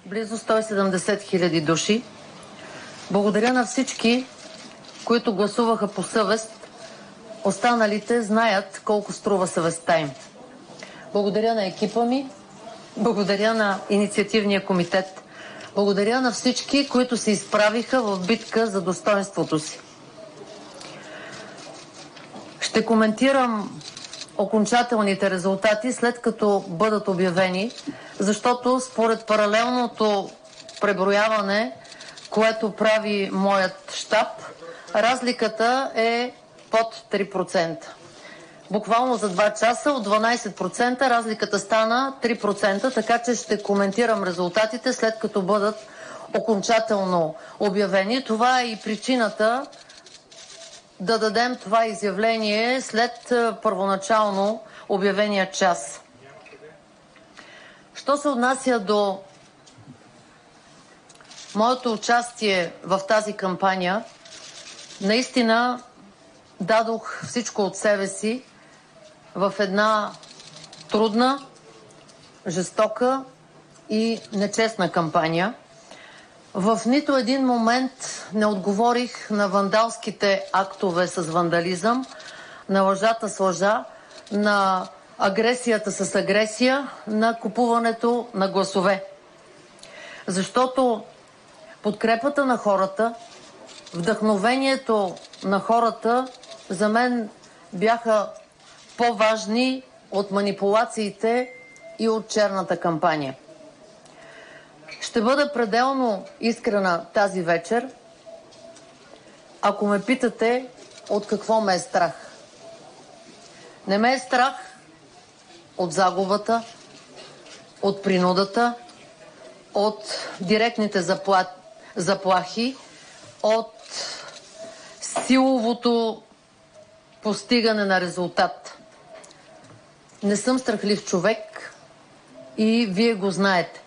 близо 170 хиляди души. Благодаря на всички, които гласуваха по съвест. Останалите знаят колко струва съвестта им. Благодаря на екипа ми, благодаря на инициативния комитет, благодаря на всички, които се изправиха в битка за достойнството си. Ще коментирам окончателните резултати, след като бъдат обявени, защото според паралелното преброяване, което прави моят щаб, разликата е под 3%. Буквално за 2 часа от 12% разликата стана 3%, така че ще коментирам резултатите, след като бъдат окончателно обявени. Това е и причината да дадем това изявление след първоначално обявения час. Що се отнася до моето участие в тази кампания, наистина дадох всичко от себе си в една трудна, жестока и нечестна кампания. В нито един момент не отговорих на вандалските актове с вандализъм, на лъжата с лъжа, на агресията с агресия, на купуването на гласове. Защото подкрепата на хората, вдъхновението на хората за мен бяха по-важни от манипулациите и от черната кампания. Ще бъда пределно искрена тази вечер, ако ме питате от какво ме е страх. Не ме е страх от загубата, от принудата, от директните заплахи, от силовото постигане на резултат. Не съм страхлив човек и вие го знаете.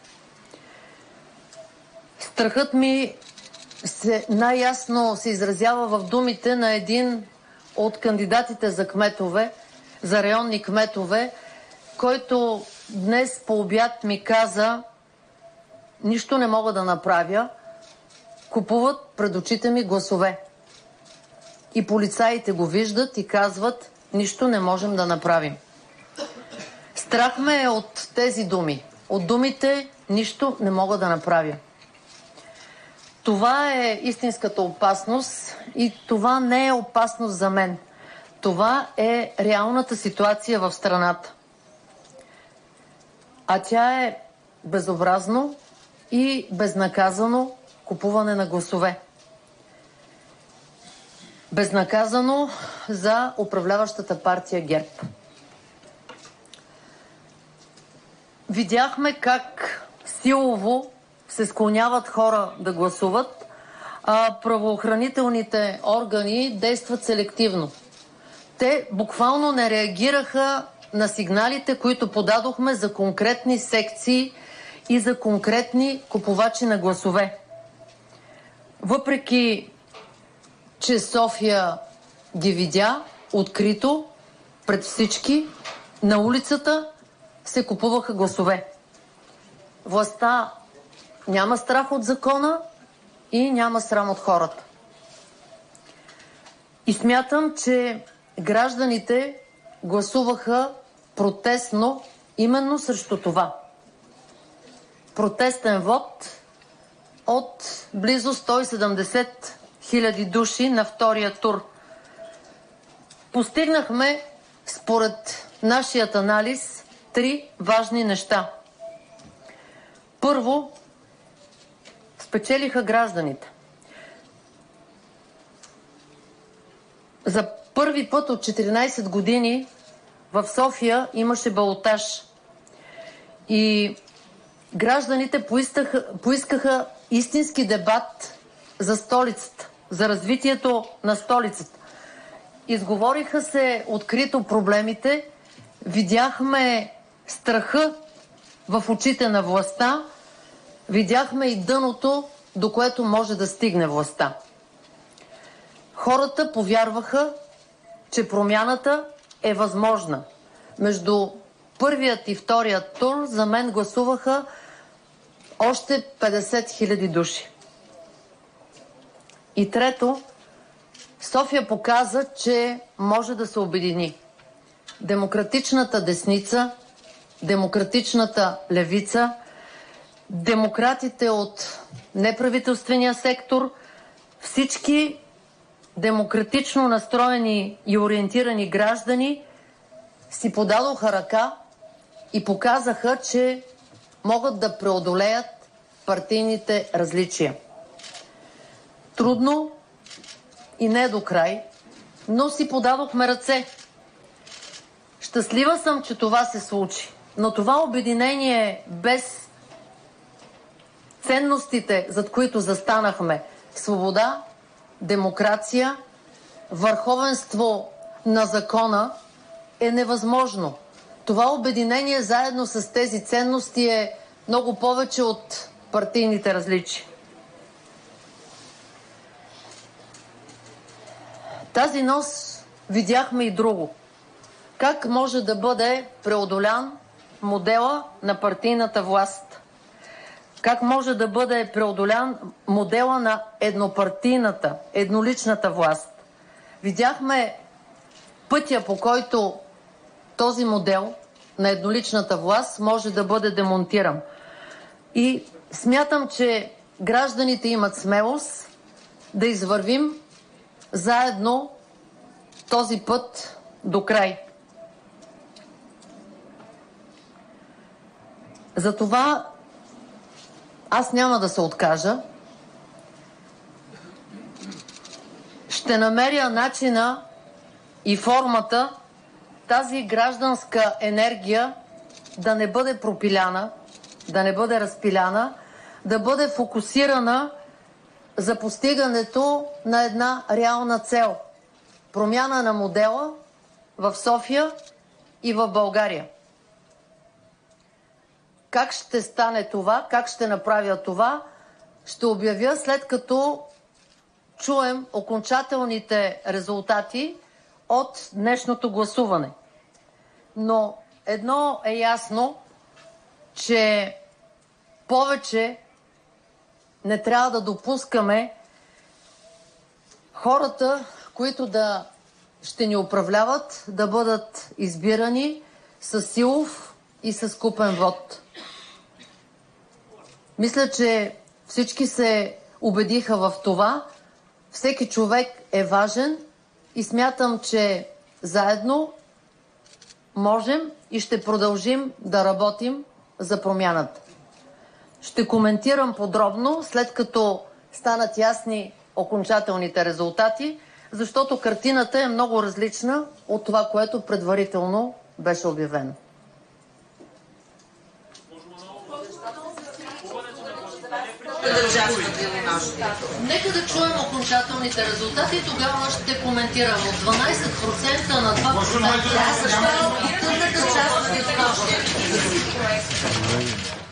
Страхът ми най-ясно се изразява в думите на един от кандидатите за кметове, за районни кметове, който днес по обяд ми каза: нищо не мога да направя, купуват пред очите ми гласове. И полицаите го виждат и казват: нищо не можем да направим. Страх ме е от тези думи, от думите нищо не мога да направя. Това е истинската опасност и това не е опасност за мен. Това е реалната ситуация в страната. А тя е безобразно и безнаказано купуване на гласове. Безнаказано за управляващата партия ГЕРБ. Видяхме как силово се склоняват хора да гласуват, а правоохранителните органи действат селективно. Те буквално не реагираха на сигналите, които подадохме за конкретни секции и за конкретни купувачи на гласове. Въпреки че София ги видя открито пред всички, на улицата се купуваха гласове. Властта няма страх от закона и няма срам от хората. И смятам, че гражданите гласуваха протестно именно срещу това. Протестен вот от близо 170 хиляди души на втория тур. Постигнахме, според нашият анализ, 3 важни неща. Първо, спечелиха гражданите. За първи път от 14 години в София имаше балотаж. И гражданите поискаха истински дебат за столицата, за развитието на столицата. Изговориха се открито проблемите, видяхме страха в очите на властта, видяхме и дъното, до което може да стигне властта. Хората повярваха, че промяната е възможна. Между първият и вторият тур за мен гласуваха още 50 000 души. И трето, София показа, че може да се обедини. Демократичната десница, демократичната левица, демократите от неправителствения сектор, всички демократично настроени и ориентирани граждани си подадоха ръка и показаха, че могат да преодолеят партийните различия. Трудно и не до край, но си подадохме ръце. Щастлива съм, че това се случи, но това обединение без ценностите, зад които застанахме – свобода, демокрация, върховенство на закона, е невъзможно. Това обединение заедно с тези ценности е много повече от партийните различия. Тази нощ видяхме и друго. Как може да бъде преодолян модела на партийната власт? Как може да бъде преодолян модела на еднопартийната, едноличната власт? Видяхме пътя, по който този модел на едноличната власт може да бъде демонтиран. И смятам, че гражданите имат смелост да извървим заедно този път до край. Затова аз няма да се откажа. Ще намеря начина и формата тази гражданска енергия да не бъде пропиляна, да не бъде разпиляна, да бъде фокусирана за постигането на една реална цел – промяна на модела в София и в България. Как ще стане това, как ще направя това, ще обявя, след като чуем окончателните резултати от днешното гласуване. Но едно е ясно, че повече не трябва да допускаме хората, които ще ни управляват, да бъдат избирани с силов и с купен вот. Мисля, че всички се убедиха в това. Всеки човек е важен и смятам, че заедно можем и ще продължим да работим за промяната. Ще коментирам подробно, след като станат ясни окончателните резултати, защото картината е много различна от това, което предварително беше обявено. Нека да чуем окончателните резултати и тогава ще коментирам. От 12% на 2%.